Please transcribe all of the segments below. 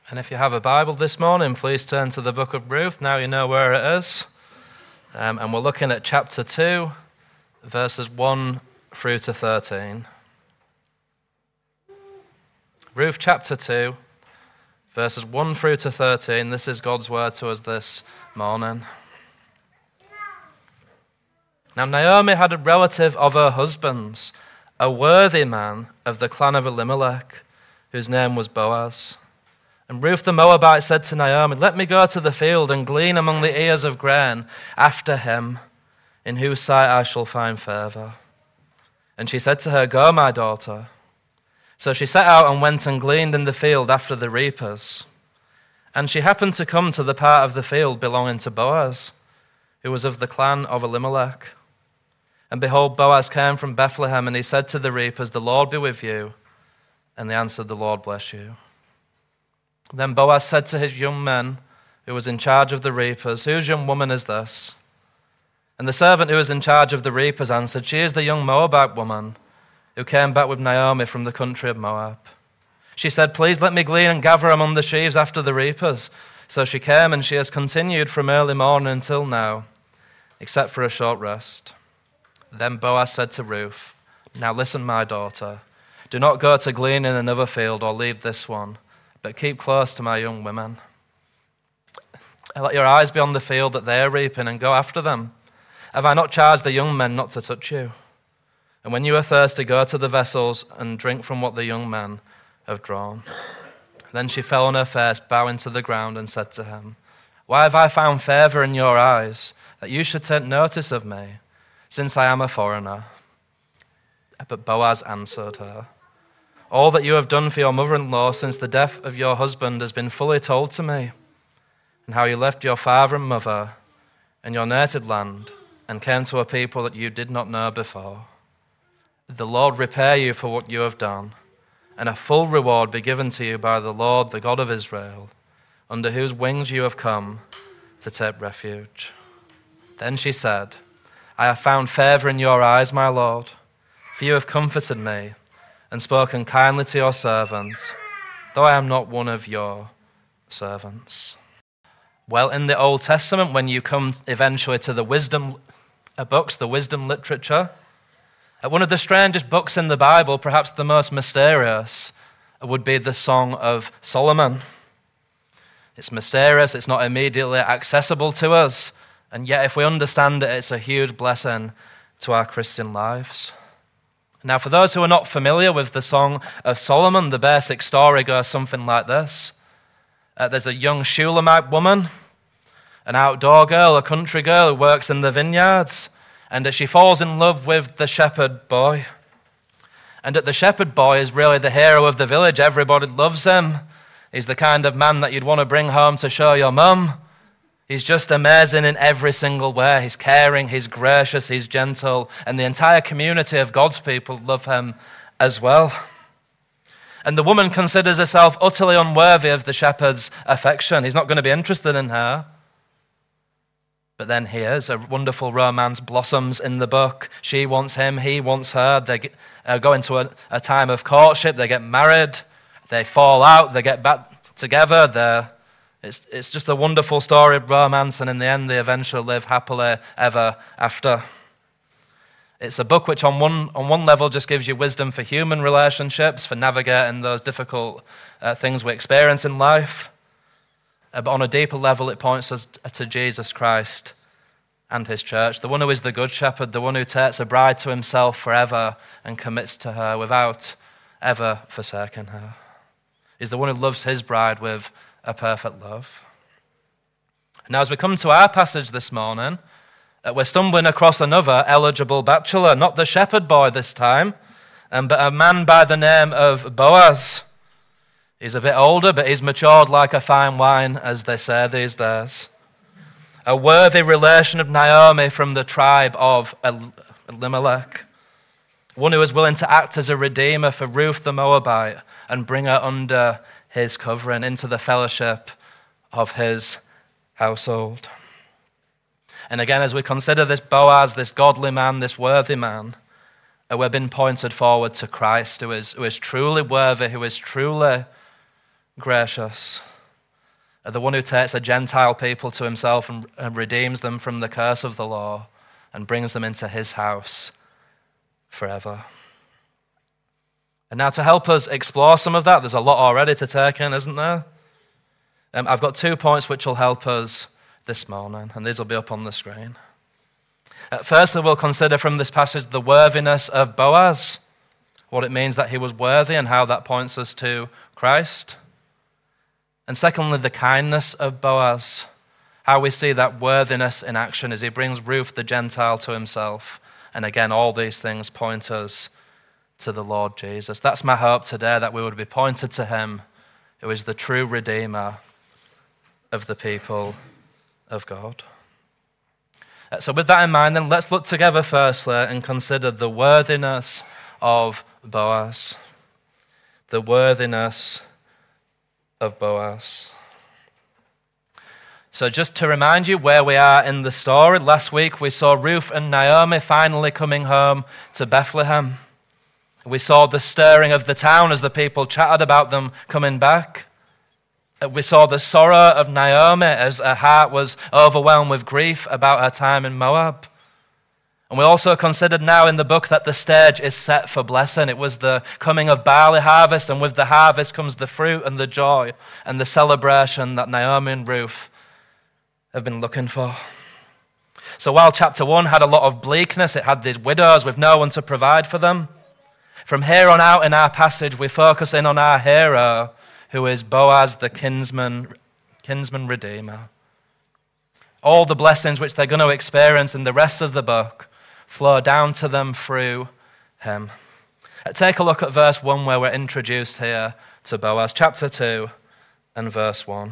And if you have a Bible this morning, please turn to the book of Ruth. Now you know where it is. And we're looking at chapter 2, verses 1 through to 13. Ruth chapter 2, verses 1 through to 13. This is God's word to us this morning. Now Naomi had a relative of her husband's, a worthy man of the clan of Elimelech, whose name was Boaz. And Ruth the Moabite said to Naomi, "Let me go to the field and glean among the ears of grain after him, in whose sight I shall find favor." And she said to her, "Go, my daughter." So she set out and went and gleaned in the field after the reapers. And she happened to come to the part of the field belonging to Boaz, who was of the clan of Elimelech. And behold, Boaz came from Bethlehem, and he said to the reapers, "The Lord be with you." And they answered, "The Lord bless you." Then Boaz said to his young men, who was in charge of the reapers, "Whose young woman is this?" And the servant who was in charge of the reapers answered, "She is the young Moabite woman who came back with Naomi from the country of Moab." She said, "Please let me glean and gather among the sheaves after the reapers." So she came, and she has continued from early morning until now, except for a short rest. Then Boaz said to Ruth, "Now listen, my daughter. Do not go to glean in another field or leave this one, but keep close to my young women. Let your eyes be on the field that they are reaping, and go after them. Have I not charged the young men not to touch you? And when you are thirsty, go to the vessels and drink from what the young men have drawn." Then she fell on her face, bowing to the ground, and said to him, "Why have I found favor in your eyes, that you should take notice of me, since I am a foreigner?" But Boaz answered her, "All that you have done for your mother-in-law since the death of your husband has been fully told to me, and how you left your father and mother and your native land and came to a people that you did not know before. The Lord repay you for what you have done, and a full reward be given to you by the Lord, the God of Israel, under whose wings you have come to take refuge." Then she said, "I have found favor in your eyes, my Lord, for you have comforted me and spoken kindly to your servants, though I am not one of your servants." Well, in the Old Testament, when you come eventually to the wisdom books, the wisdom literature, one of the strangest books in the Bible, perhaps the most mysterious, would be the Song of Solomon. It's mysterious, it's not immediately accessible to us, and yet if we understand it, it's a huge blessing to our Christian lives. Now, for those who are not familiar with the Song of Solomon, the basic story goes something like this. There's a young Shulamite woman, an outdoor girl, a country girl who works in the vineyards, and she falls in love with the shepherd boy. And the shepherd boy is really the hero of the village. Everybody loves him. He's the kind of man that you'd want to bring home to show your mum. He's just amazing in every single way. He's caring, he's gracious, he's gentle, and the entire community of God's people love him as well. And the woman considers herself utterly unworthy of the shepherd's affection. He's not going to be interested in her. But then he is. A wonderful romance blossoms in the book. She wants him, he wants her. They go into a time of courtship. They get married. They fall out. They get back together. It's just a wonderful story of romance, and in the end, they eventually live happily ever after. It's a book which on one level just gives you wisdom for human relationships, for navigating those difficult things we experience in life. But on a deeper level, it points us to Jesus Christ and his church, the one who is the good shepherd, the one who takes a bride to himself forever and commits to her without ever forsaking her. He's the one who loves his bride with a perfect love. Now, as we come to our passage this morning, we're stumbling across another eligible bachelor, not the shepherd boy this time, but a man by the name of Boaz. He's a bit older, but he's matured like a fine wine, as they say these days. A worthy relation of Naomi from the tribe of Elimelech. One who is willing to act as a redeemer for Ruth the Moabite and bring her under his covering into the fellowship of his household. And again, as we consider this Boaz, this godly man, this worthy man, we're being pointed forward to Christ, who is truly worthy, who is truly gracious, the one who takes a Gentile people to himself and redeems them from the curse of the law and brings them into his house forever. And now to help us explore some of that, there's a lot already to take in, isn't there? I've got 2 points which will help us this morning, and these will be up on the screen. Firstly, we'll consider from this passage the worthiness of Boaz, what it means that he was worthy and how that points us to Christ. And secondly, the kindness of Boaz, how we see that worthiness in action as he brings Ruth the Gentile to himself. And again, all these things point us to the Lord Jesus. That's my hope today, that we would be pointed to him, who is the true Redeemer of the people of God. So with that in mind, then let's look together firstly and consider the worthiness of Boaz. The worthiness of Boaz. So just to remind you where we are in the story, last week we saw Ruth and Naomi finally coming home to Bethlehem. We saw the stirring of the town as the people chatted about them coming back. We saw the sorrow of Naomi as her heart was overwhelmed with grief about her time in Moab. And we also considered now in the book that the stage is set for blessing. It was the coming of barley harvest, and with the harvest comes the fruit and the joy and the celebration that Naomi and Ruth have been looking for. So while chapter 1 had a lot of bleakness, it had these widows with no one to provide for them. From here on out in our passage, we focus in on our hero, who is Boaz, the kinsman redeemer. All the blessings which they're going to experience in the rest of the book flow down to them through him. Take a look at verse 1 where we're introduced here to Boaz, chapter 2 and verse 1.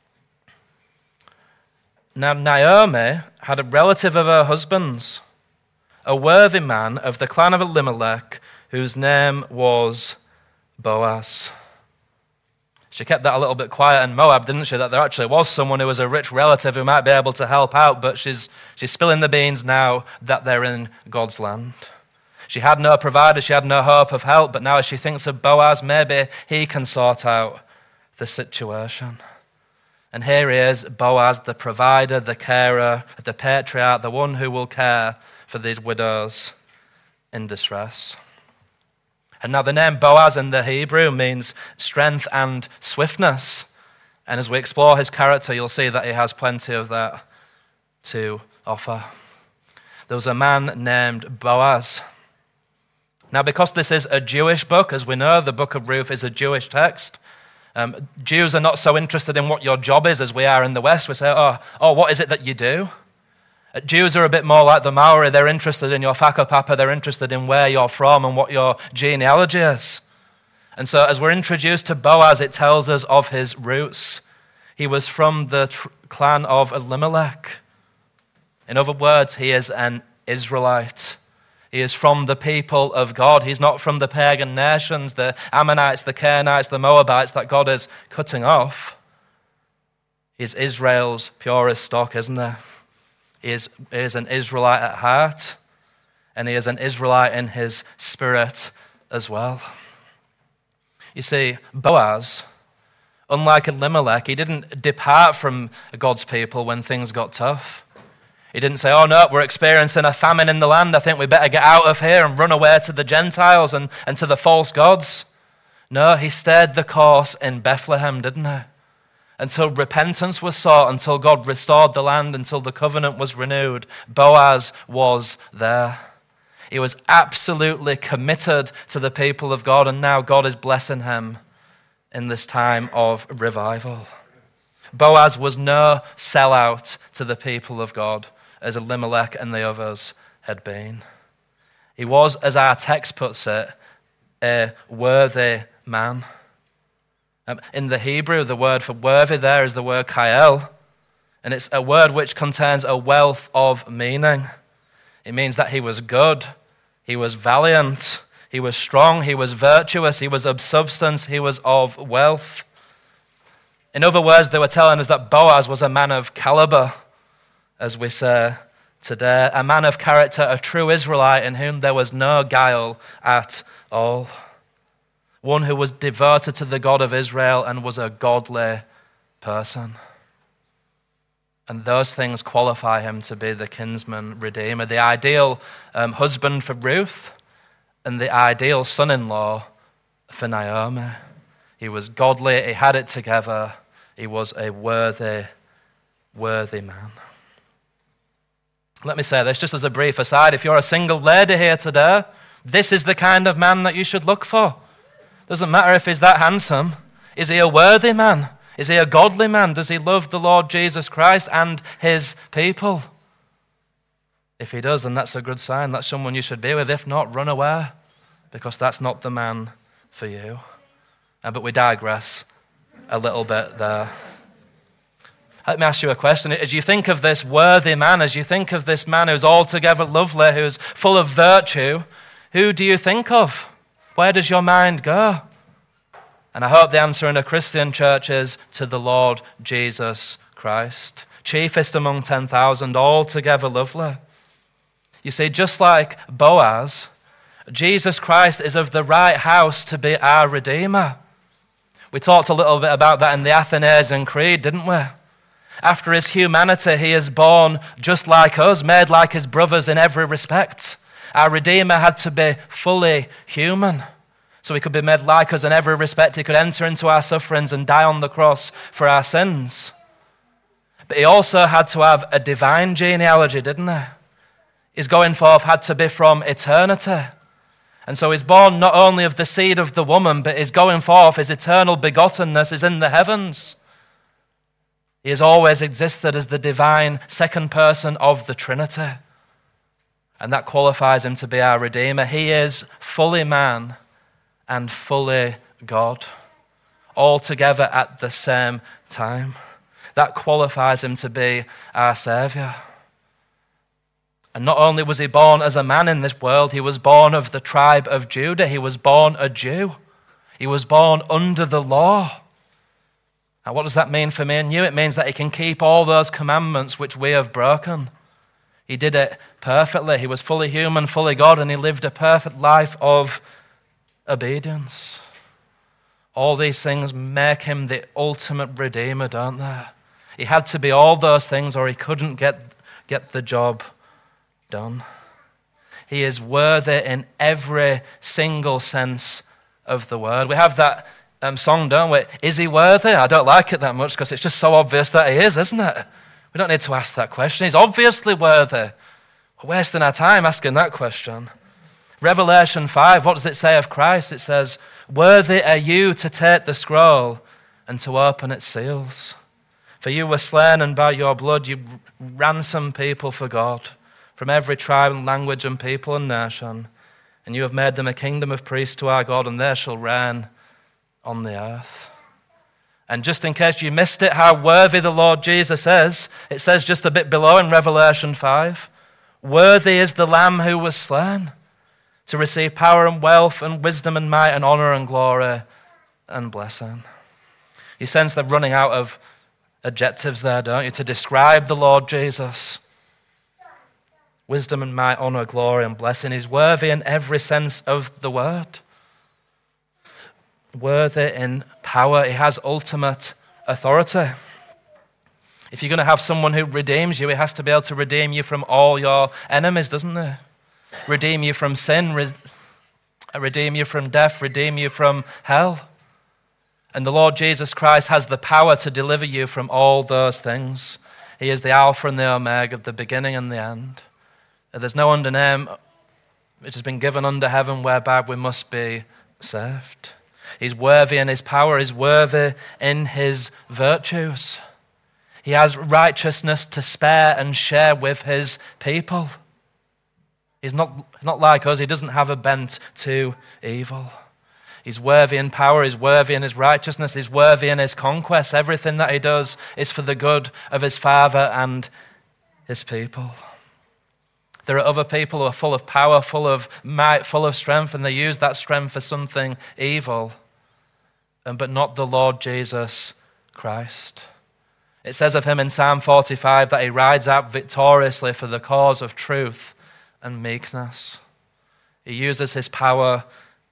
Now Naomi had a relative of her husband's, a worthy man of the clan of Elimelech, whose name was Boaz. She kept that a little bit quiet in Moab, didn't she? That there actually was someone who was a rich relative who might be able to help out, but she's spilling the beans now that they're in God's land. She had no provider, she had no hope of help, but now as she thinks of Boaz, maybe he can sort out the situation. And here he is, Boaz, the provider, the carer, the patriarch, the one who will care for these widows in distress. And now the name Boaz in the Hebrew means strength and swiftness. And as we explore his character, you'll see that he has plenty of that to offer. There was a man named Boaz. Now, because this is a Jewish book, as we know, the book of Ruth is a Jewish text. Jews are not so interested in what your job is as we are in the West. We say, oh, what is it that you do? Jews are a bit more like the Maori. They're interested in your whakapapa. They're interested in where you're from and what your genealogy is. And so as we're introduced to Boaz, it tells us of his roots. He was from the clan of Elimelech. In other words, he is an Israelite. He is from the people of God. He's not from the pagan nations, the Ammonites, the Canaanites, the Moabites that God is cutting off. He's Israel's purest stock, isn't there? He is an Israelite at heart, and he is an Israelite in his spirit as well. You see, Boaz, unlike Elimelech, he didn't depart from God's people when things got tough. He didn't say, oh no, we're experiencing a famine in the land, I think we better get out of here and run away to the Gentiles and to the false gods. No, he stayed the course in Bethlehem, didn't he? Until repentance was sought, until God restored the land, until the covenant was renewed, Boaz was there. He was absolutely committed to the people of God, and now God is blessing him in this time of revival. Boaz was no sellout to the people of God, as Elimelech and the others had been. He was, as our text puts it, a worthy man. In the Hebrew, the word for worthy there is the word kael, and it's a word which contains a wealth of meaning. It means that he was good, he was valiant, he was strong, he was virtuous, he was of substance, he was of wealth. In other words, they were telling us that Boaz was a man of caliber, as we say today, a man of character, a true Israelite in whom there was no guile at all. One who was devoted to the God of Israel and was a godly person. And those things qualify him to be the kinsman redeemer, the ideal husband for Ruth and the ideal son-in-law for Naomi. He was godly, he had it together, he was a worthy man. Let me say this just as a brief aside. If you're a single lady here today, this is the kind of man that you should look for. Doesn't matter if he's that handsome. Is he a worthy man? Is he a godly man? Does he love the Lord Jesus Christ and his people? If he does, then that's a good sign. That's someone you should be with. If not, run away, because that's not the man for you. But we digress a little bit there. Let me ask you a question. As you think of this worthy man, as you think of this man who's altogether lovely, who's full of virtue, who do you think of? Where does your mind go? And I hope the answer in a Christian church is to the Lord Jesus Christ, chiefest among 10,000, altogether lovely. You see, just like Boaz, Jesus Christ is of the right house to be our Redeemer. We talked a little bit about that in the Athanasian Creed, didn't we? After his humanity, he is born just like us, made like his brothers in every respect. Our Redeemer had to be fully human, so he could be made like us in every respect. He could enter into our sufferings and die on the cross for our sins. But he also had to have a divine genealogy, didn't he? His going forth had to be from eternity. And so he's born not only of the seed of the woman, but his going forth, his eternal begottenness is in the heavens. He has always existed as the divine second person of the Trinity. And that qualifies him to be our Redeemer. He is fully man and fully God, all together at the same time. That qualifies him to be our Savior. And not only was he born as a man in this world, he was born of the tribe of Judah. He was born a Jew. He was born under the law. Now, what does that mean for me and you? It means that he can keep all those commandments which we have broken. He did it perfectly. He was fully human, fully God, and he lived a perfect life of obedience. All these things make him the ultimate Redeemer, don't they? He had to be all those things or he couldn't get the job done. He is worthy in every single sense of the word. We have that song, don't we? Is he worthy? I don't like it that much because it's just so obvious that he is, isn't it? We don't need to ask that question. He's obviously worthy. We're wasting our time asking that question. Revelation 5, what does it say of Christ? It says, worthy are you to take the scroll and to open its seals. For you were slain, and by your blood you ransomed people for God from every tribe and language and people and nation. And you have made them a kingdom of priests to our God, and they shall reign on the earth. And just in case you missed it, how worthy the Lord Jesus is, it says just a bit below in Revelation 5, worthy is the Lamb who was slain to receive power and wealth and wisdom and might and honor and glory and blessing. You sense they're running out of adjectives there, don't you, to describe the Lord Jesus. Wisdom and might, honor, glory and blessing. He's worthy in every sense of the word. Worthy in power. He has ultimate authority. If you're going to have someone who redeems you, he has to be able to redeem you from all your enemies, doesn't he? Redeem you from sin, redeem you from death, redeem you from hell. And the Lord Jesus Christ has the power to deliver you from all those things. He is the Alpha and the Omega, the beginning and the end. There's no other name which has been given under heaven whereby we must be saved. He's worthy in his power. He's worthy in his virtues. He has righteousness to spare and share with his people. He's not like us. He doesn't have a bent to evil. He's worthy in power. He's worthy in his righteousness. He's worthy in his conquest. Everything that he does is for the good of his Father and his people. There are other people who are full of power, full of might, full of strength, and they use that strength for something evil, but not the Lord Jesus Christ. It says of him in Psalm 45 that he rides out victoriously for the cause of truth and meekness. He uses his power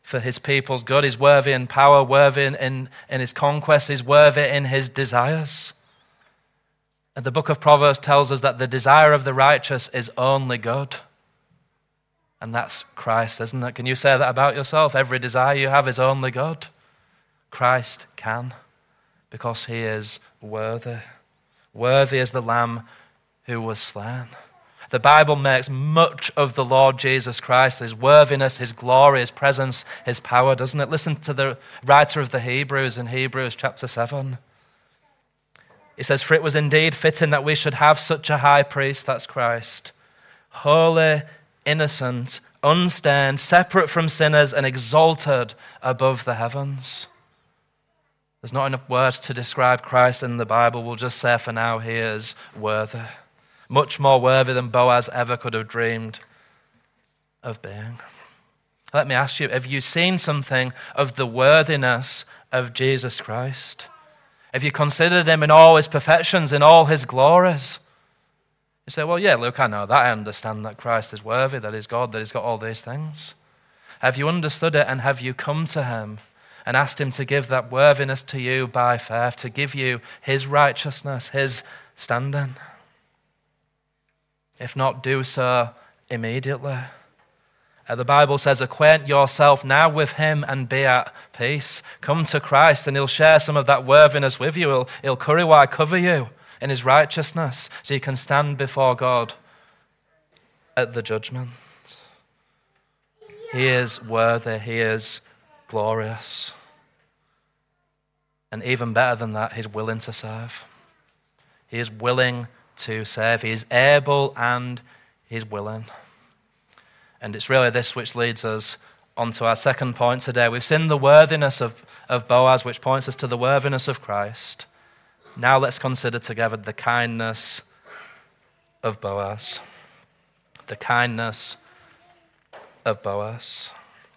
for his people's good. He's worthy in power, worthy in his conquest. He's worthy in his desires. And the book of Proverbs tells us that the desire of the righteous is only good. And that's Christ, isn't it? Can you say that about yourself? Every desire you have is only good. Christ can, because he is worthy. Worthy is the Lamb who was slain. The Bible makes much of the Lord Jesus Christ, his worthiness, his glory, his presence, his power, doesn't it? Listen to the writer of the Hebrews in Hebrews chapter 7. He says, "For it was indeed fitting that we should have such a high priest," that's Christ, "holy, innocent, unstained, separate from sinners, and exalted above the heavens." There's not enough words to describe Christ in the Bible. We'll just say for now, he is worthy. Much more worthy than Boaz ever could have dreamed of being. Let me ask you, have you seen something of the worthiness of Jesus Christ? Have you considered him in all his perfections, in all his glories? You say, well, yeah, Luke, I know that. I understand that Christ is worthy, that he's God, that he's got all these things. Have you understood it, and have you come to him and asked him to give that worthiness to you by faith, to give you his righteousness, his standing? If not, do so immediately. The Bible says, acquaint yourself now with him and be at peace. Come to Christ and he'll share some of that worthiness with you. He'll cover you in his righteousness so you can stand before God at the judgment. He is worthy. He is glorious. And even better than that, he's willing to serve. He is willing to save. He is able and he's willing. And it's really this which leads us on to our second point today. We've seen the worthiness of Boaz, which points us to the worthiness of Christ. Now let's consider together the kindness of Boaz. The kindness of Boaz.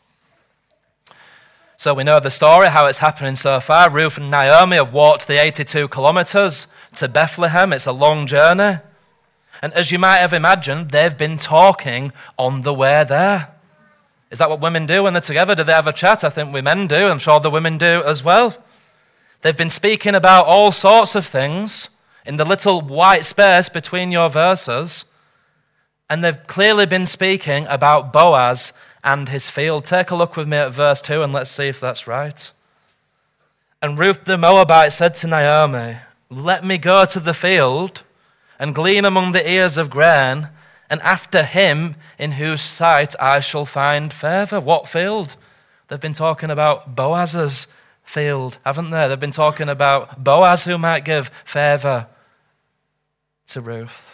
So we know the story, how it's happening so far. Ruth and Naomi have walked the 82 kilometers to Bethlehem. It's a long journey. And as you might have imagined, they've been talking on the way there. Is that what women do when they're together? Do they have a chat? I think we men do. I'm sure the women do as well. They've been speaking about all sorts of things in the little white space between your verses. And they've clearly been speaking about Boaz and his field. Take a look with me at verse 2 and let's see if that's right. And Ruth the Moabite said to Naomi, "Let me go to the field and glean among the ears of grain, and after him in whose sight I shall find favor." What field? They've been talking about Boaz's field, haven't they? They've been talking about Boaz who might give favor to Ruth.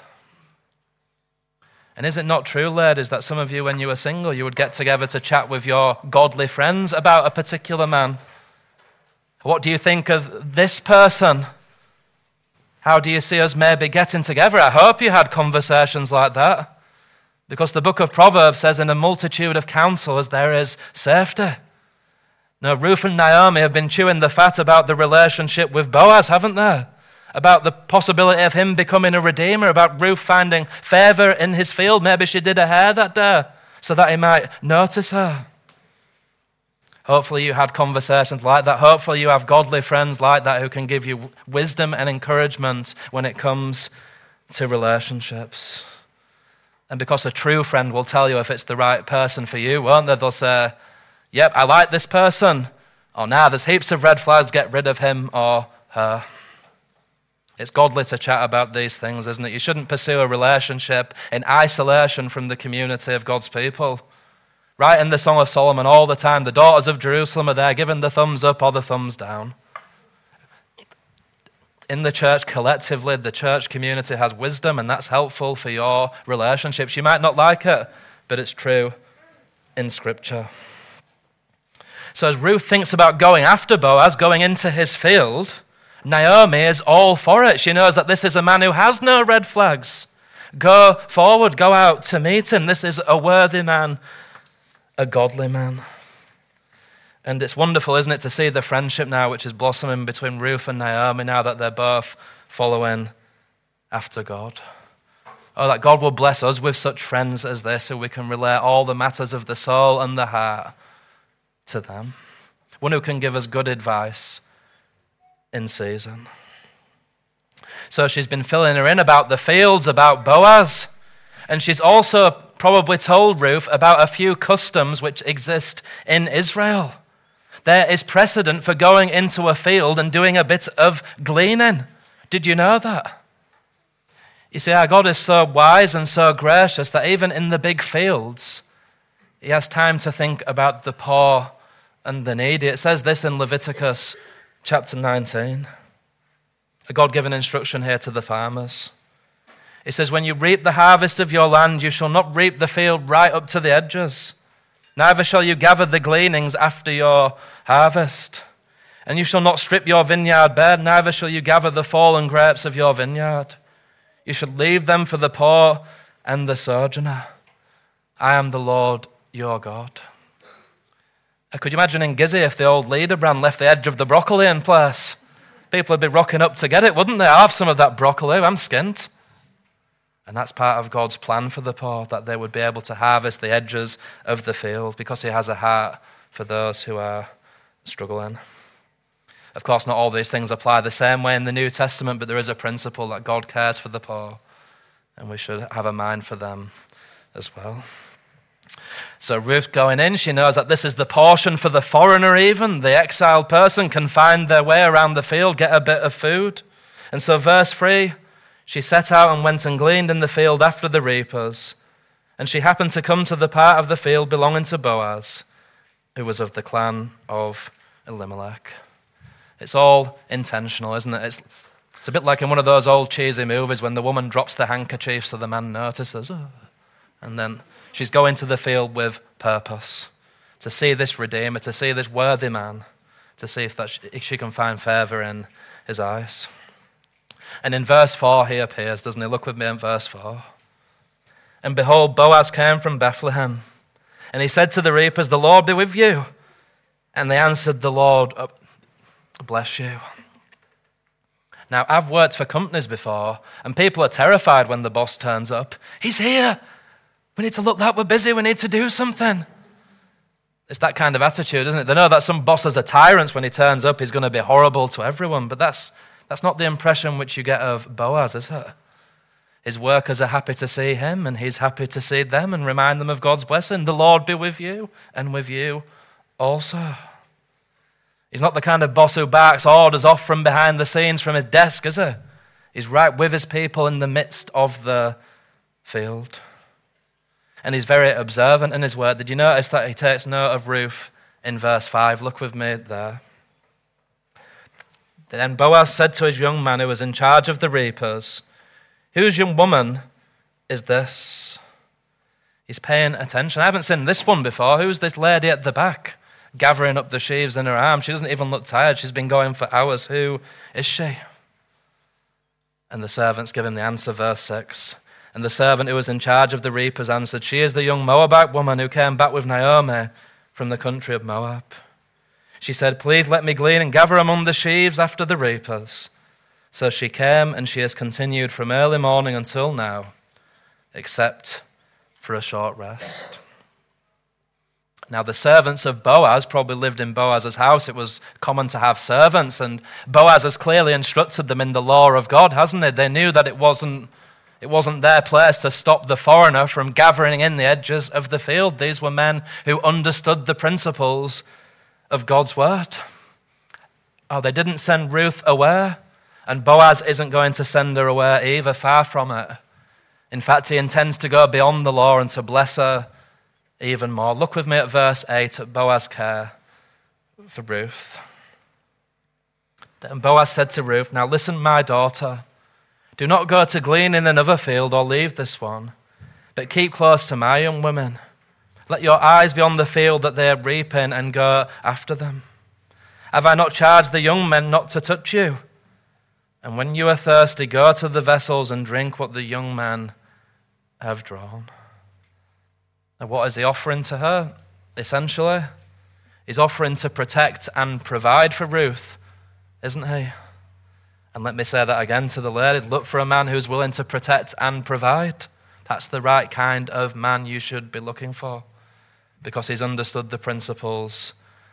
And is it not true, ladies, that some of you, when you were single, you would get together to chat with your godly friends about a particular man? What do you think of this person? How do you see us maybe getting together? I hope you had conversations like that. Because the book of Proverbs says, in a multitude of counselors there is safety. Now, Ruth and Naomi have been chewing the fat about the relationship with Boaz, haven't they? About the possibility of him becoming a redeemer, about Ruth finding favor in his field. Maybe she did her hair that day so that he might notice her. Hopefully you had conversations like that. Hopefully you have godly friends like that who can give you wisdom and encouragement when it comes to relationships. And because a true friend will tell you if it's the right person for you, won't they? They'll say, yep, I like this person. Or now there's heaps of red flags, get rid of him or her. It's godly to chat about these things, isn't it? You shouldn't pursue a relationship in isolation from the community of God's people. Right in the Song of Solomon all the time, the daughters of Jerusalem are there giving the thumbs up or the thumbs down. In the church collectively, the church community has wisdom, and that's helpful for your relationships. You might not like it, but it's true in Scripture. So as Ruth thinks about going after Boaz, going into his field, Naomi is all for it. She knows that this is a man who has no red flags. Go forward, go out to meet him. This is a worthy man, a godly man. And it's wonderful, isn't it, to see the friendship now which is blossoming between Ruth and Naomi now that they're both following after God. Oh, that God will bless us with such friends as this so we can relate all the matters of the soul and the heart to them. One who can give us good advice in season. So she's been filling her in about the fields, about Boaz. And she's also probably told Ruth about a few customs which exist in Israel. There is precedent for going into a field and doing a bit of gleaning. Did you know that? You see, our God is so wise and so gracious that even in the big fields, he has time to think about the poor and the needy. It says this in Leviticus chapter 19. A God-given instruction here to the farmers. It says, when you reap the harvest of your land, you shall not reap the field right up to the edges. Neither shall you gather the gleanings after your harvest. And you shall not strip your vineyard bare, neither shall you gather the fallen grapes of your vineyard. You should leave them for the poor and the sojourner. I am the Lord your God. Could you imagine in Gizzy if the old leader brand left the edge of the broccoli in place? People would be rocking up to get it, wouldn't they? I'll have some of that broccoli, I'm skint. And that's part of God's plan for the poor, that they would be able to harvest the edges of the field because he has a heart for those who are struggling. Of course, not all these things apply the same way in the New Testament, but there is a principle that God cares for the poor, and we should have a mind for them as well. So Ruth going in, she knows that this is the portion for the foreigner even. The exiled person can find their way around the field, get a bit of food. And so verse 3, she set out and went and gleaned in the field after the reapers. And she happened to come to the part of the field belonging to Boaz, who was of the clan of Elimelech. It's all intentional, isn't it? It's a bit like in one of those old cheesy movies when the woman drops the handkerchief so the man notices. Oh. And then she's going to the field with purpose, to see this Redeemer, to see this worthy man, to see if she can find favor in his eyes. And in verse 4 he appears, doesn't he? Look with me in verse 4. And behold, Boaz came from Bethlehem, and he said to the reapers, the Lord be with you. And they answered, the Lord bless you. Now, I've worked for companies before, and people are terrified when the boss turns up. He's here. We need to look that we're busy. We need to do something. It's that kind of attitude, isn't it? They know that some bosses are tyrants. When he turns up, he's going to be horrible to everyone. But that's not the impression which you get of Boaz, is it? His workers are happy to see him, and he's happy to see them and remind them of God's blessing. The Lord be with you, and with you also. He's not the kind of boss who barks orders off from behind the scenes from his desk, is he? He's right with his people in the midst of the field. And he's very observant in his word. Did you notice that he takes note of Ruth in verse 5? Look with me there. Then Boaz said to his young man who was in charge of the reapers, whose young woman is this? He's paying attention. I haven't seen this one before. Who's this lady at the back, gathering up the sheaves in her arms? She doesn't even look tired. She's been going for hours. Who is she? And the servants give him the answer, verse 6. And the servant who was in charge of the reapers answered, she is the young Moabite woman who came back with Naomi from the country of Moab. She said, please let me glean and gather among the sheaves after the reapers. So she came, and she has continued from early morning until now, except for a short rest. Now the servants of Boaz probably lived in Boaz's house. It was common to have servants, and Boaz has clearly instructed them in the law of God, hasn't he? They knew that it wasn't their place to stop the foreigner from gathering in the edges of the field. These were men who understood the principles of God's word. Oh, they didn't send Ruth away, and Boaz isn't going to send her away either, far from it. In fact, he intends to go beyond the law and to bless her even more. Look with me at verse 8, at Boaz's care for Ruth. Then Boaz said to Ruth, now listen, my daughter, do not go to glean in another field or leave this one, but keep close to my young women. Let your eyes be on the field that they are reaping and go after them. Have I not charged the young men not to touch you? And when you are thirsty, go to the vessels and drink what the young men have drawn. And what is he offering to her? Essentially, he's offering to protect and provide for Ruth, isn't he? And let me say that again to the ladies. Look for a man who's willing to protect and provide. That's the right kind of man you should be looking for, because he's understood the principles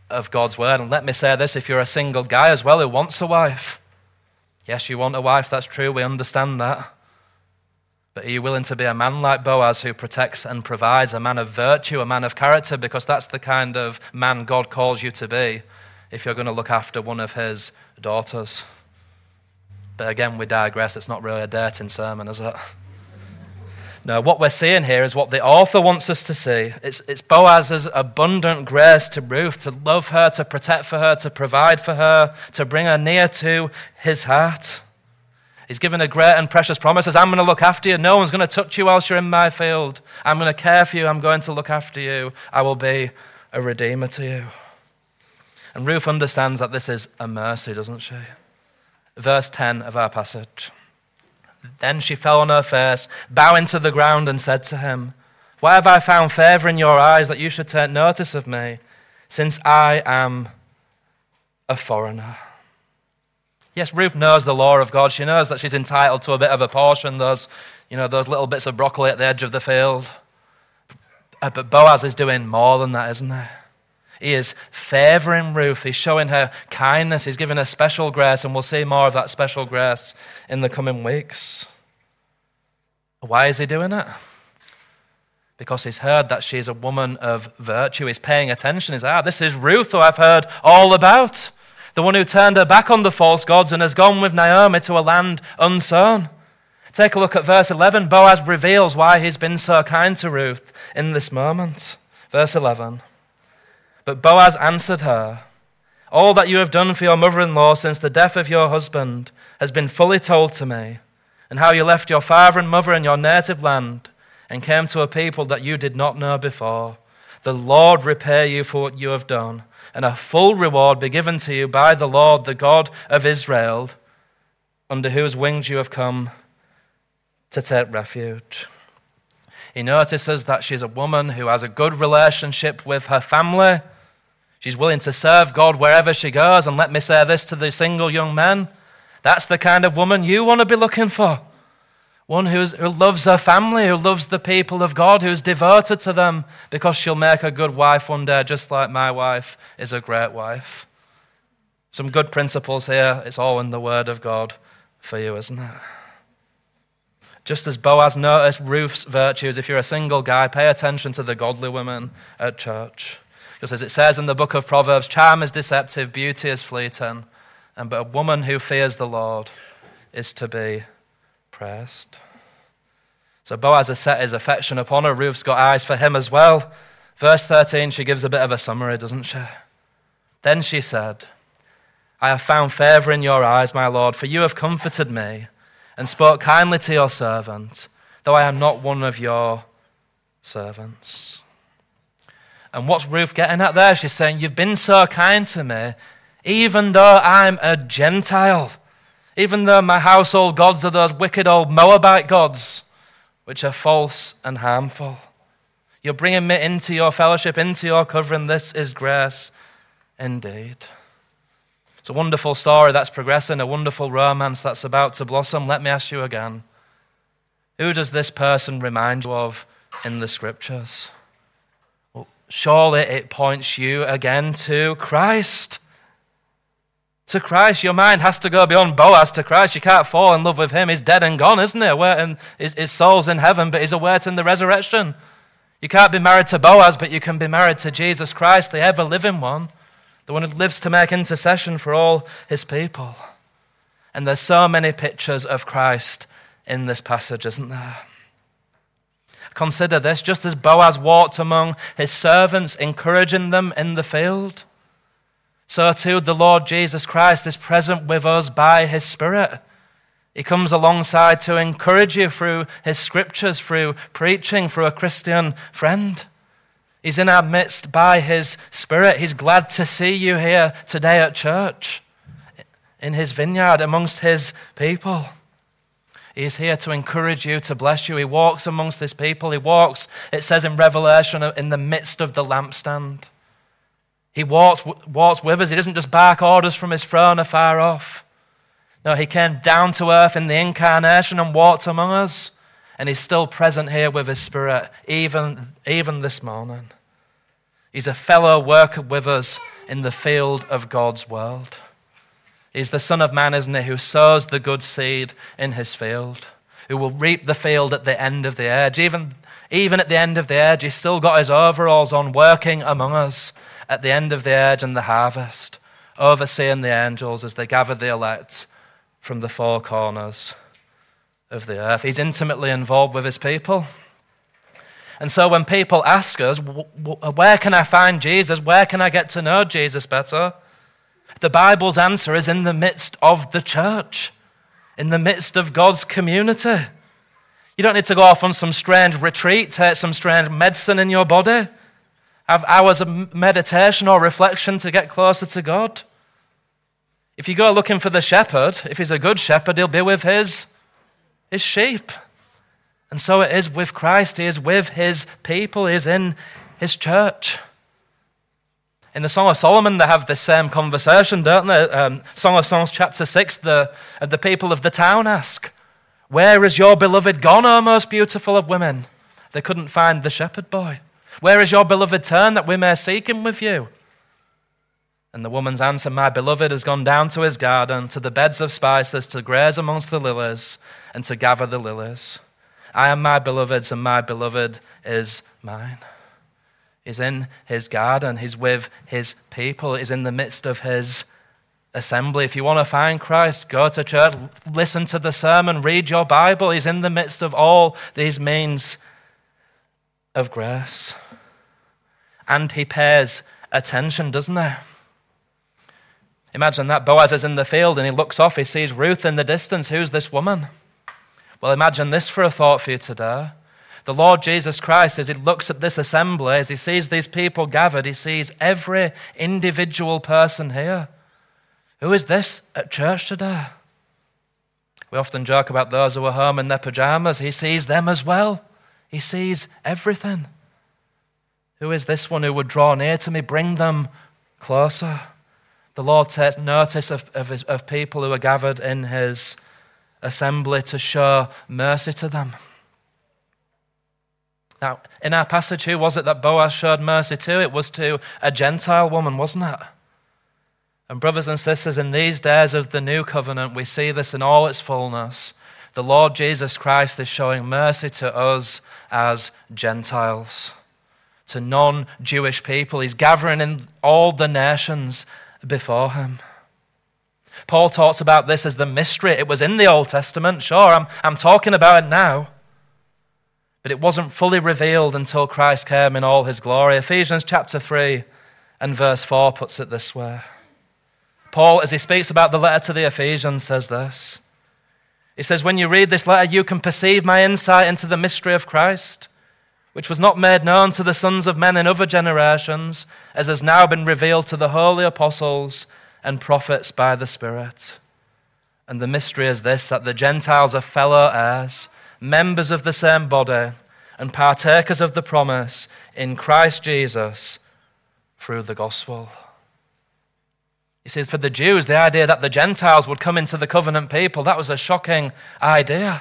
of God's word. And let me say this, if you're a single guy as well who wants a wife, yes, you want a wife, that's true, we understand that. But are you willing to be a man like Boaz who protects and provides, a man of virtue, a man of character? Because that's the kind of man God calls you to be if you're going to look after one of his daughters. But again, we digress. It's not really a dating sermon, is it? No, what we're seeing here is what the author wants us to see. It's Boaz's abundant grace to Ruth, to love her, to protect for her, to provide for her, to bring her near to his heart. He's given a great and precious promise. Says, I'm going to look after you. No one's going to touch you whilst you're in my field. I'm going to care for you. I'm going to look after you. I will be a redeemer to you. And Ruth understands that this is a mercy, doesn't she? Verse 10 of our passage. Then she fell on her face, bowing to the ground, and said to him, why have I found favor in your eyes that you should take notice of me, since I am a foreigner? Yes, Ruth knows the law of God. She knows that she's entitled to a bit of a portion, those little bits of broccoli at the edge of the field. But Boaz is doing more than that, isn't he? He is favoring Ruth. He's showing her kindness. He's giving her special grace, and we'll see more of that special grace in the coming weeks. Why is he doing it? Because he's heard that she's a woman of virtue. He's paying attention. He's this is Ruth who I've heard all about. The one who turned her back on the false gods and has gone with Naomi to a land unsown. Take a look at verse 11. Boaz reveals why he's been so kind to Ruth in this moment. Verse 11. But Boaz answered her, all that you have done for your mother-in-law since the death of your husband has been fully told to me, and how you left your father and mother in your native land and came to a people that you did not know before. The Lord repay you for what you have done, and a full reward be given to you by the Lord, the God of Israel, under whose wings you have come to take refuge. He notices that she's a woman who has a good relationship with her family. She's willing to serve God wherever she goes. And let me say this to the single young men, that's the kind of woman you want to be looking for. One who loves her family, who loves the people of God, who's devoted to them, because she'll make a good wife one day, just like my wife is a great wife. Some good principles here. It's all in the Word of God for you, isn't it? Just as Boaz noticed Ruth's virtues, if you're a single guy, pay attention to the godly women at church. Just as it says in the book of Proverbs, charm is deceptive, beauty is fleeting, but a woman who fears the Lord is to be praised. So Boaz has set his affection upon her. Ruth's got eyes for him as well. Verse 13, she gives a bit of a summary, doesn't she? Then she said, I have found favor in your eyes, my Lord, for you have comforted me and spoke kindly to your servant, though I am not one of your servants. And what's Ruth getting at there? She's saying, you've been so kind to me, even though I'm a Gentile. Even though my household gods are those wicked old Moabite gods, which are false and harmful. You're bringing me into your fellowship, into your covering. This is grace indeed. It's a wonderful story that's progressing, a wonderful romance that's about to blossom. Let me ask you again, who does this person remind you of in the scriptures? Well, surely it points you again to Christ. To Christ. Your mind has to go beyond Boaz to Christ. You can't fall in love with him. He's dead and gone, isn't he? And his soul's in heaven, but he's awaiting the resurrection. You can't be married to Boaz, but you can be married to Jesus Christ, the ever-living one, the one who lives to make intercession for all his people. And there's so many pictures of Christ in this passage, isn't there? Consider this, just as Boaz walked among his servants, encouraging them in the field, so too the Lord Jesus Christ is present with us by his Spirit. He comes alongside to encourage you through his scriptures, through preaching, through a Christian friend. He's in our midst by his Spirit. He's glad to see you here today at church, in his vineyard, amongst his people. He's here to encourage you, to bless you. He walks amongst his people. He walks, it says in Revelation, in the midst of the lampstand. He walks with us. He doesn't just bark orders from his throne afar off. No, he came down to earth in the incarnation and walked among us. And he's still present here with his Spirit, even this morning. He's a fellow worker with us in the field of God's world. He's the Son of Man, isn't he, who sows the good seed in his field, who will reap the field at the end of the age. Even at the end of the age, he's still got his overalls on, working among us at the end of the age and the harvest, overseeing the angels as they gather the elect from the four corners of the earth. He's intimately involved with his people. And so when people ask us, where can I find Jesus? Where can I get to know Jesus better? The Bible's answer is in the midst of the church, in the midst of God's community. You don't need to go off on some strange retreat, take some strange medicine in your body, have hours of meditation or reflection to get closer to God. If you go looking for the shepherd, if he's a good shepherd, he'll be with his sheep. And so it is with Christ. He is with his people. He is in his church. In the Song of Solomon, they have this same conversation, don't they? Song of Songs, chapter 6, the people of the town ask, "Where is your beloved gone, O most beautiful of women?" They couldn't find the shepherd boy. "Where is your beloved turned that we may seek him with you?" And the woman's answer, "My beloved has gone down to his garden, to the beds of spices, to graze amongst the lilies, and to gather the lilies. I am my beloved's, and my beloved is mine." He's in his garden. He's with his people. He's in the midst of his assembly. If you want to find Christ, go to church, listen to the sermon, read your Bible. He's in the midst of all these means of grace. And he pays attention, doesn't he? Imagine that Boaz is in the field and he looks off, he sees Ruth in the distance. Who's this woman? Well, imagine this for a thought for you today. The Lord Jesus Christ, as he looks at this assembly, as he sees these people gathered, he sees every individual person here. Who is this at church today? We often joke about those who are home in their pajamas. He sees them as well. He sees everything. Who is this one who would draw near to me, bring them closer? The Lord takes notice of people who are gathered in his assembly to show mercy to them. Now, in our passage, who was it that Boaz showed mercy to? It was to a Gentile woman, wasn't it? And brothers and sisters, in these days of the new covenant, we see this in all its fullness. The Lord Jesus Christ is showing mercy to us as Gentiles, to non-Jewish people. He's gathering in all the nations before him. Paul talks about this as the mystery. It was in the Old Testament, sure, I'm talking about it now. But it wasn't fully revealed until Christ came in all his glory. Ephesians chapter 3 and verse 4 puts it this way. Paul, as he speaks about the letter to the Ephesians, says this. He says, "When you read this letter, you can perceive my insight into the mystery of Christ, which was not made known to the sons of men in other generations, as has now been revealed to the holy apostles and prophets by the Spirit. And the mystery is this, that the Gentiles are fellow heirs, members of the same body, and partakers of the promise in Christ Jesus through the gospel." You see, for the Jews, the idea that the Gentiles would come into the covenant people, that was a shocking idea.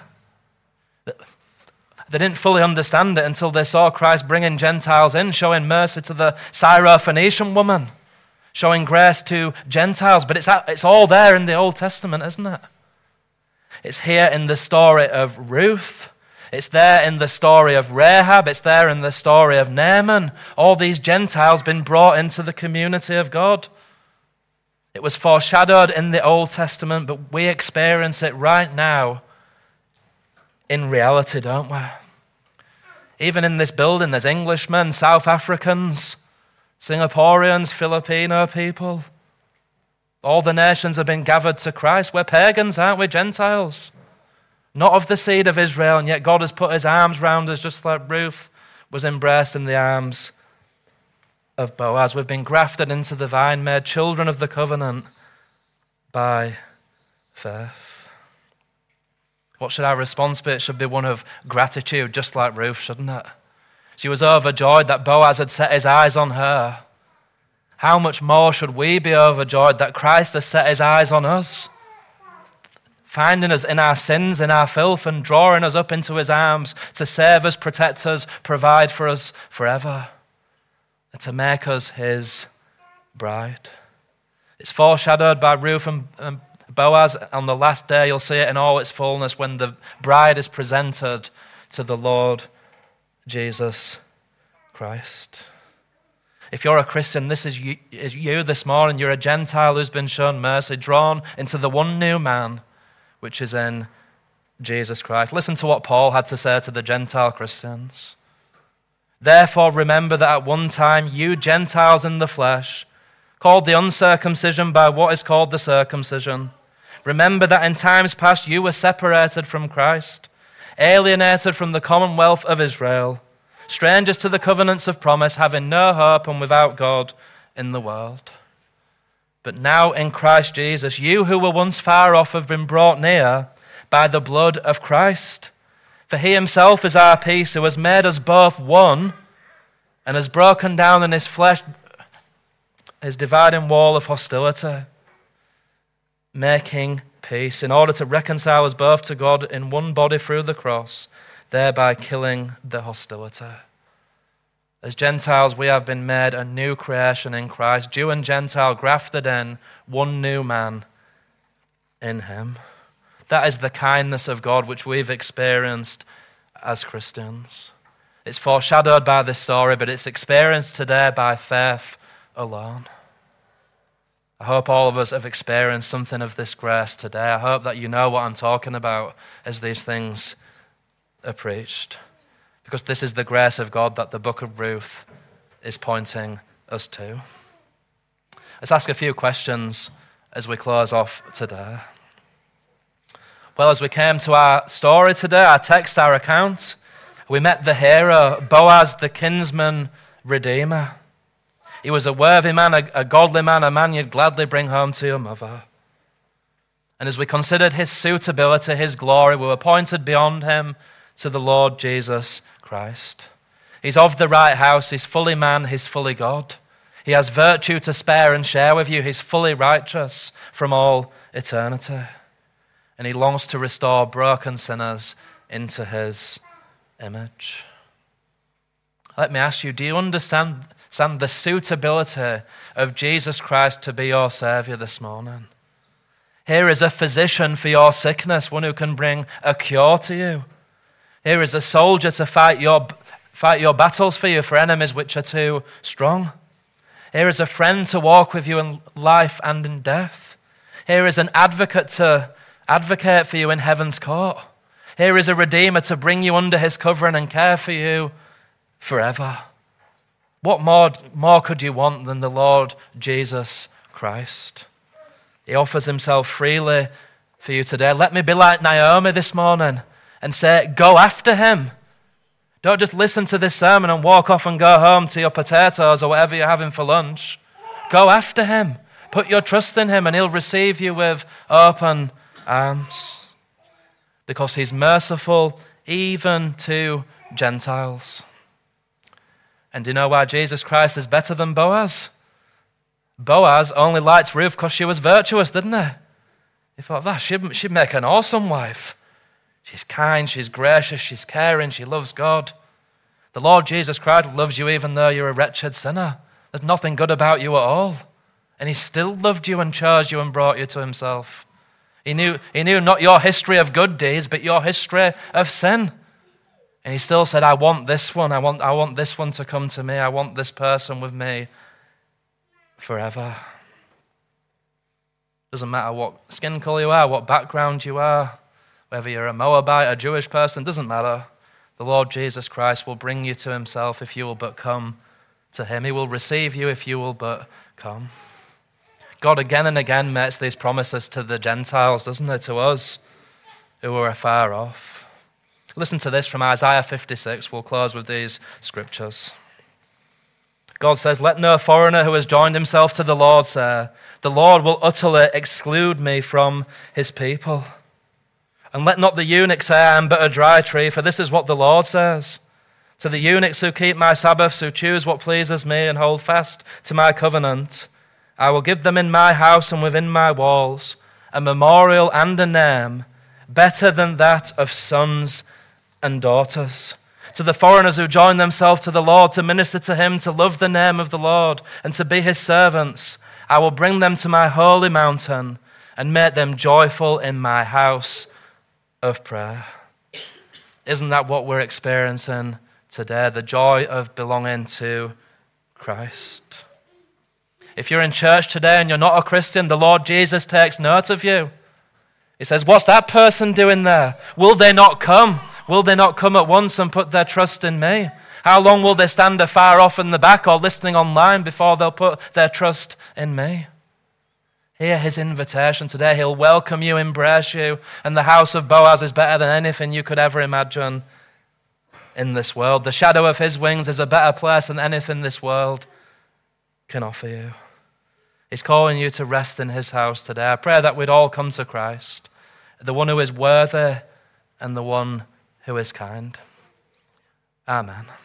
They didn't fully understand it until they saw Christ bringing Gentiles in, showing mercy to the Syrophoenician woman, showing grace to Gentiles. But it's all there in the Old Testament, isn't it? It's here in the story of Ruth. It's there in the story of Rahab. It's there in the story of Naaman. All these Gentiles been brought into the community of God. It was foreshadowed in the Old Testament, but we experience it right now in reality, don't we? Even in this building, there's Englishmen, South Africans, Singaporeans, Filipino people. All the nations have been gathered to Christ. We're pagans, aren't we? Gentiles. Not of the seed of Israel, and yet God has put his arms round us just like Ruth was embraced in the arms of Boaz. We've been grafted into the vine, made children of the covenant by faith. What should our response be? It should be one of gratitude, just like Ruth, shouldn't it? She was overjoyed that Boaz had set his eyes on her. How much more should we be overjoyed that Christ has set his eyes on us, finding us in our sins, in our filth, and drawing us up into his arms to save us, protect us, provide for us forever, and to make us his bride. It's foreshadowed by Ruth and Boaz. On the last day, you'll see it in all its fullness when the bride is presented to the Lord Jesus Christ. If you're a Christian, this is you this morning. You're a Gentile who's been shown mercy, drawn into the one new man, which is in Jesus Christ. Listen to what Paul had to say to the Gentile Christians. Therefore, remember that at one time you Gentiles in the flesh, called the uncircumcision by what is called the circumcision. Remember that in times past you were separated from Christ, alienated from the commonwealth of Israel, strangers to the covenants of promise, having no hope and without God in the world. But now in Christ Jesus, you who were once far off have been brought near by the blood of Christ. For he himself is our peace, who has made us both one and has broken down in his flesh his dividing wall of hostility, making peace in order to reconcile us both to God in one body through the cross, thereby killing the hostility. As Gentiles, we have been made a new creation in Christ, Jew and Gentile grafted in, one new man in him. That is the kindness of God which we've experienced as Christians. It's foreshadowed by this story, but it's experienced today by faith alone. I hope all of us have experienced something of this grace today. I hope that you know what I'm talking about as these things are preached, because this is the grace of God that the book of Ruth is pointing us to. Let's ask a few questions as we close off today. Well, as we came to our story today, our text, our account, we met the hero, Boaz, the kinsman redeemer. He was a worthy man, a godly man, a man you'd gladly bring home to your mother. And as we considered his suitability, his glory, we were pointed beyond him to the Lord Jesus Christ. He's of the right house, he's fully man, he's fully God. He has virtue to spare and share with you, he's fully righteous from all eternity. And he longs to restore broken sinners into his image. Let me ask you, do you understand the suitability of Jesus Christ to be your Savior this morning? Here is a physician for your sickness, one who can bring a cure to you. Here is a soldier to fight your battles for you, for enemies which are too strong. Here is a friend to walk with you in life and in death. Here is an advocate to advocate for you in heaven's court. Here is a redeemer to bring you under his covering and care for you forever. What more could you want than the Lord Jesus Christ? He offers himself freely for you today. Let me be like Naomi this morning and say, go after him. Don't just listen to this sermon and walk off and go home to your potatoes or whatever you're having for lunch. Go after him. Put your trust in him and he'll receive you with open arms. Because he's merciful even to Gentiles. And do you know why Jesus Christ is better than Boaz? Boaz only liked Ruth because she was virtuous, didn't he? He thought, she'd make an awesome wife. She's kind, she's gracious, she's caring, she loves God. The Lord Jesus Christ loves you even though you're a wretched sinner. There's nothing good about you at all. And he still loved you and chose you and brought you to himself. He knew not your history of good deeds, but your history of sin. And he still said, I want this one. I want this one to come to me. I want this person with me forever. Doesn't matter what skin color you are, what background you are, whether you're a Moabite, a Jewish person, doesn't matter. The Lord Jesus Christ will bring you to himself if you will but come to him. He will receive you if you will but come. God again and again makes these promises to the Gentiles, doesn't he, to us who are afar off. Listen to this from Isaiah 56. We'll close with these scriptures. God says, let no foreigner who has joined himself to the Lord say, the Lord will utterly exclude me from his people. And let not the eunuch say, I am but a dry tree, for this is what the Lord says. To the eunuchs who keep my Sabbaths, who choose what pleases me and hold fast to my covenant, I will give them in my house and within my walls a memorial and a name better than that of sons and daughters. to the foreigners who join themselves to the Lord, to minister to him, to love the name of the Lord, and to be his servants. I will bring them to my holy mountain and make them joyful in my house of prayer. Isn't that what we're experiencing today? The joy of belonging to Christ. If you're in church today and you're not a Christian, the Lord Jesus takes note of you. He says, what's that person doing there? Will they not come? Will they not come at once and put their trust in me? How long will they stand afar off in the back or listening online before they'll put their trust in me? Hear his invitation today. He'll welcome you, embrace you, and the house of Boaz is better than anything you could ever imagine in this world. The shadow of his wings is a better place than anything this world can offer you. He's calling you to rest in his house today. I pray that we'd all come to Christ, the one who is worthy and the one who is kind. Amen.